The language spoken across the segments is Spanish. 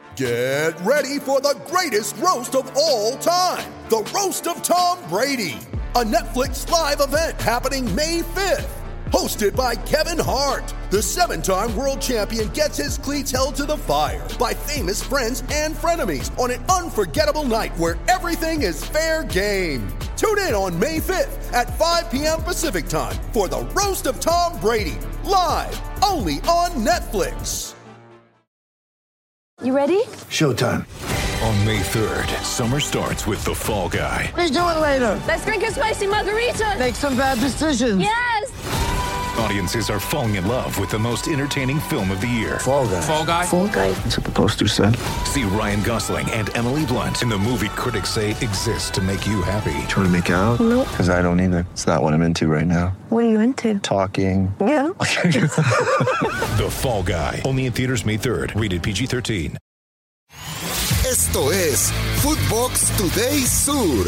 Get ready for the greatest roast of all time, the Roast of Tom Brady, a Netflix live event happening May 5th. Hosted by Kevin Hart, the 7-time world champion gets his cleats held to the fire by famous friends and frenemies on an unforgettable night where everything is fair game. Tune in on May 5th at 5 p.m. Pacific time for the Roast of Tom Brady, live only on Netflix. You ready? Showtime. On May 3rd, summer starts with The Fall Guy. Let's do it later. Let's drink a spicy margarita. Make some bad decisions. Yes! Audiences are falling in love with the most entertaining film of the year. Fall Guy. Fall Guy? Fall Guy. That's what the poster said. See Ryan Gosling and Emily Blunt in the movie critics say exists to make you happy. Trying to make it out? Nope. Because I don't either. It's not what I'm into right now. What are you into? Talking. Yeah. The Fall Guy. Only in theaters May 3rd. Rated PG-13. Esto es Footbox Today Sur.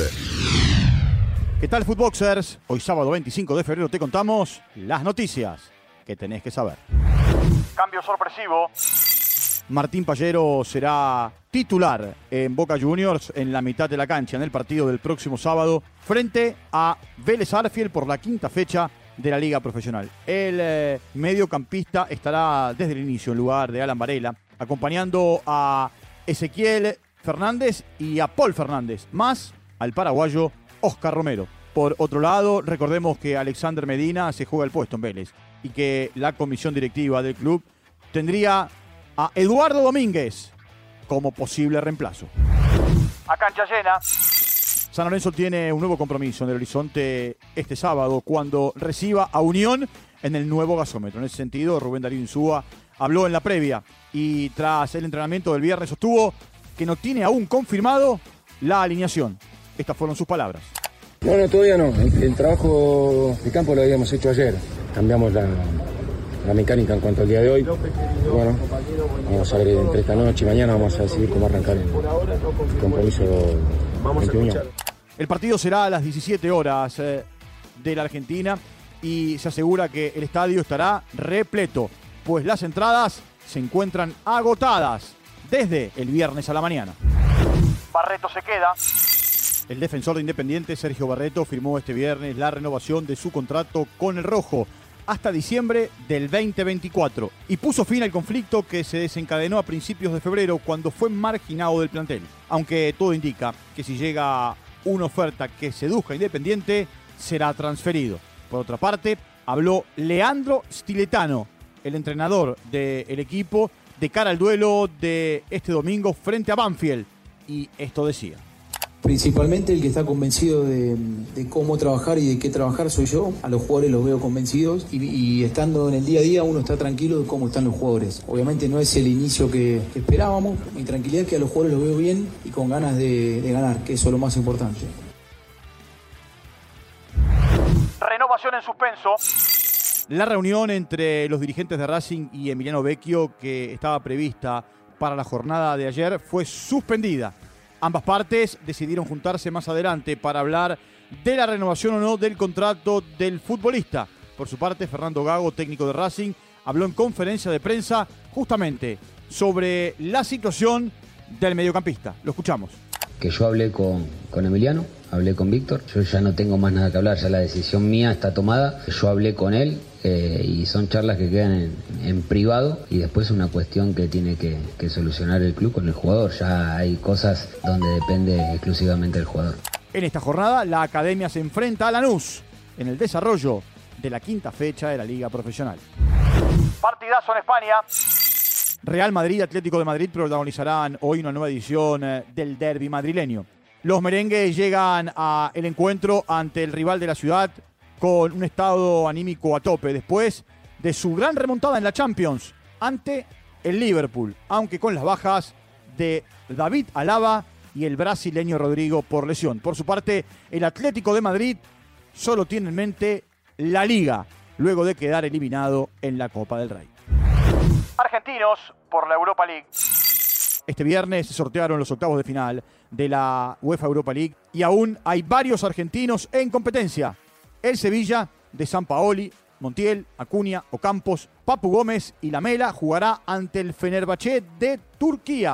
¿Qué tal, Footboxers? Hoy sábado 25 de febrero te contamos las noticias que tenés que saber. Cambio sorpresivo. Martín Pallero será titular en Boca Juniors en la mitad de la cancha en el partido del próximo sábado frente a Vélez Sarsfield por la quinta fecha de la Liga Profesional. El mediocampista estará desde el inicio en lugar de Alan Varela, acompañando a Ezequiel Fernández y a Paul Fernández, más al paraguayo Oscar Romero. Por otro lado, recordemos que Alexander Medina se juega el puesto en Vélez y que la comisión directiva del club tendría a Eduardo Domínguez como posible reemplazo. A cancha llena. San Lorenzo tiene un nuevo compromiso en el horizonte este sábado cuando reciba a Unión en el nuevo gasómetro. En ese sentido, Rubén Darío Insúa habló en la previa y tras el entrenamiento del viernes sostuvo que no tiene aún confirmado la alineación. Estas fueron sus palabras. Bueno, todavía no. El trabajo de campo lo habíamos hecho ayer. Cambiamos la mecánica en cuanto al día de hoy. Bueno, vamos a ver entre esta noche y mañana vamos a decidir cómo arrancar el compromiso ante Unión. El partido será a las 17 horas de la Argentina y se asegura que el estadio estará repleto, pues las entradas se encuentran agotadas desde el viernes a la mañana. Barreto se queda. El defensor de Independiente, Sergio Barreto, firmó este viernes la renovación de su contrato con el Rojo hasta diciembre del 2024 y puso fin al conflicto que se desencadenó a principios de febrero cuando fue marginado del plantel. Aunque todo indica que si llega una oferta que seduzca a Independiente, será transferido. Por otra parte, habló Leandro Stiletano, el entrenador del equipo, de cara al duelo de este domingo frente a Banfield. Y esto decía. Principalmente el que está convencido de cómo trabajar y de qué trabajar soy yo. A los jugadores los veo convencidos y estando en el día a día uno está tranquilo de cómo están los jugadores. Obviamente no es el inicio que esperábamos. Mi tranquilidad es que a los jugadores los veo bien y con ganas de ganar, que eso es lo más importante. Renovación en suspenso. La reunión entre los dirigentes de Racing y Emiliano Vecchio, que estaba prevista para la jornada de ayer, fue suspendida. Ambas partes decidieron juntarse más adelante para hablar de la renovación o no del contrato del futbolista. Por su parte, Fernando Gago, técnico de Racing, habló en conferencia de prensa justamente sobre la situación del mediocampista. Lo escuchamos. Que yo hablé con Emiliano, hablé con Víctor, yo ya no tengo más nada que hablar, ya la decisión mía está tomada, yo hablé con él y son charlas que quedan en privado y después es una cuestión que tiene que solucionar el club con el jugador, ya hay cosas donde depende exclusivamente del jugador. En esta jornada la academia se enfrenta a Lanús en el desarrollo de la quinta fecha de la Liga Profesional. Partidazo en España. Real Madrid y Atlético de Madrid protagonizarán hoy una nueva edición del derbi madrileño. Los merengues llegan al encuentro ante el rival de la ciudad con un estado anímico a tope después de su gran remontada en la Champions ante el Liverpool, aunque con las bajas de David Alaba y el brasileño Rodrigo por lesión. Por su parte, el Atlético de Madrid solo tiene en mente la Liga, luego de quedar eliminado en la Copa del Rey. Argentinos por la Europa League. Este viernes se sortearon los octavos de final de la UEFA Europa League y aún hay varios argentinos en competencia. El Sevilla de Sampaoli, Montiel, Acuña, Ocampos, Papu Gómez y Lamela jugará ante el Fenerbahce de Turquía.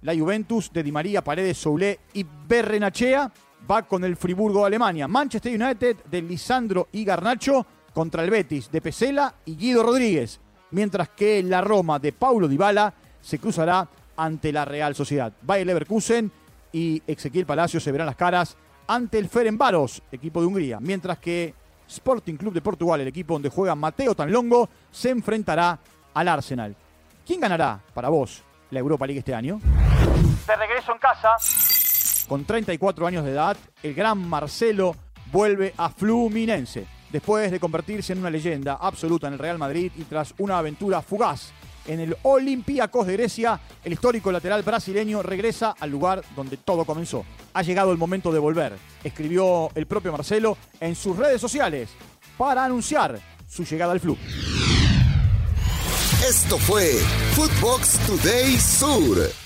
La Juventus de Di María, Paredes, Soulé y Berrenachea va con el Friburgo de Alemania. Manchester United de Lisandro y Garnacho contra el Betis de Pesela y Guido Rodríguez. Mientras que la Roma de Paulo Dybala se cruzará ante la Real Sociedad. Bayer Leverkusen y Ezequiel Palacios se verán las caras ante el Ferencváros, equipo de Hungría. Mientras que Sporting Club de Portugal, el equipo donde juega Mateo Tanlongo, se enfrentará al Arsenal. ¿Quién ganará, para vos, la Europa League este año? De regreso en casa, con 34 años de edad, el gran Marcelo vuelve a Fluminense. Después de convertirse en una leyenda absoluta en el Real Madrid y tras una aventura fugaz en el Olympiacos de Grecia, el histórico lateral brasileño regresa al lugar donde todo comenzó. Ha llegado el momento de volver, escribió el propio Marcelo en sus redes sociales para anunciar su llegada al club. Esto fue Footbox Today Sur.